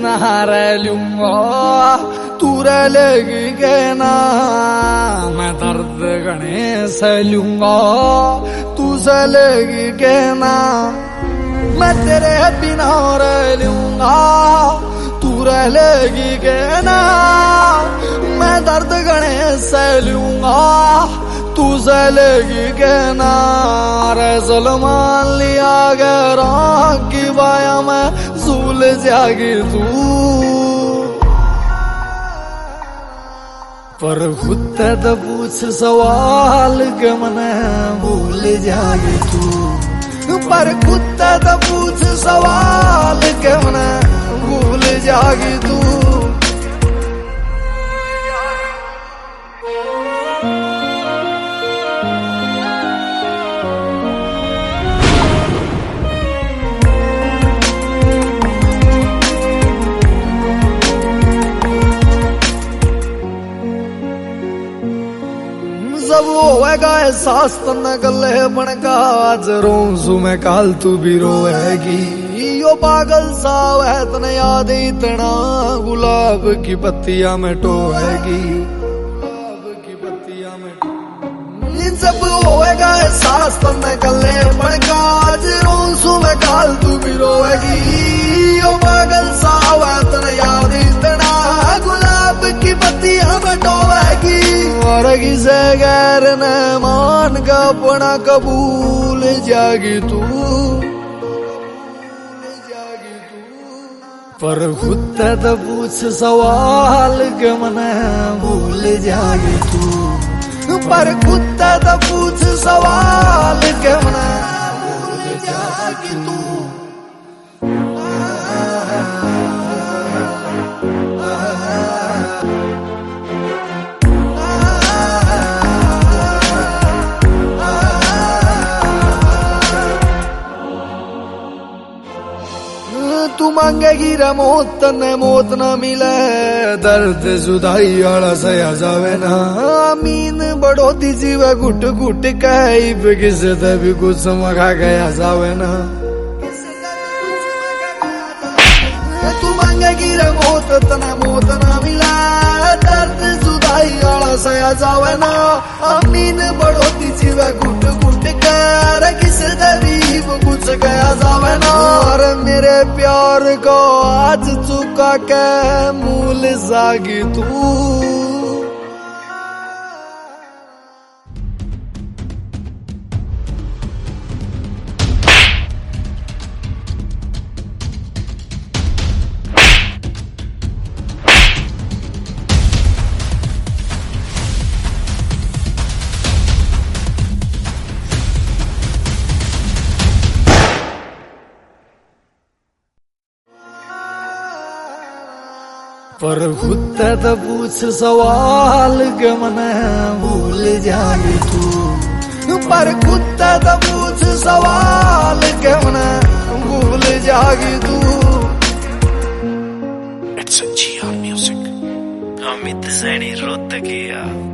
ना रह लूंगा, तू रह लेगी के ना, मैं दर्द घने सह लूंगा, तू सह लेगी के ना, मैं तेरे बिना रह लूंगा, तू रह लेगी के ना, मैं दर्द घने सह लूंगा, तू सह लेगी के ना। रे सलमान लिया गैरा की बाया में झूल जागी तू, पर खुद तो पूछ सवाल के मने भूल जागी तू, पर खुद तो पूछ सवाल के मने भूल जागी तू। जब होएगा एहसास तन्ने गले बनका, आज रोऊं मैं काल तू भी रोएगी, यो पागल सा है तने याद इतना, गुलाब की पत्तियां में टोएगी, गुलाब की पत्तियां में। जब होएगा एहसास तन्ने गले बनका, आज रोऊं मैं काल तू भी रोएगी, यो पागल सा है तने याद इतना, गुलाब की पत्तियां में टोएगी। और किसे गैर न मान का अपना कबूल जागी तू, पर खुद तो पूछ सवाल के मने भूल जागी तू, पर खुद तो पूछ सवाल के मने भूल जागी तू। तू मांगेगी रे मौत तन्ने मौत ना मिले, दर्द जुदाई आला सया जावे ना, मीन बढ़ोती जीवे घुट घुट के, किसे ते भी कुछ मगा गया जावे ना। तू मांगेगी रे मौत तन्ने मौत ना मिले, दर्द जुदाई आला सया जावे ना, मीन बढ़ोती जीवे घुट घुट के, किसे ते भी कुछ गया जावे ना। और मेरे प्यार को आज चुका के मूल जागी तू, पर खुद तो पूछ सवाल के मने भूल जागी तू, पर खुद तो पूछ सवाल के मने भूल जागी तू। It's a GR Music, Amit Saini Rohatkiya.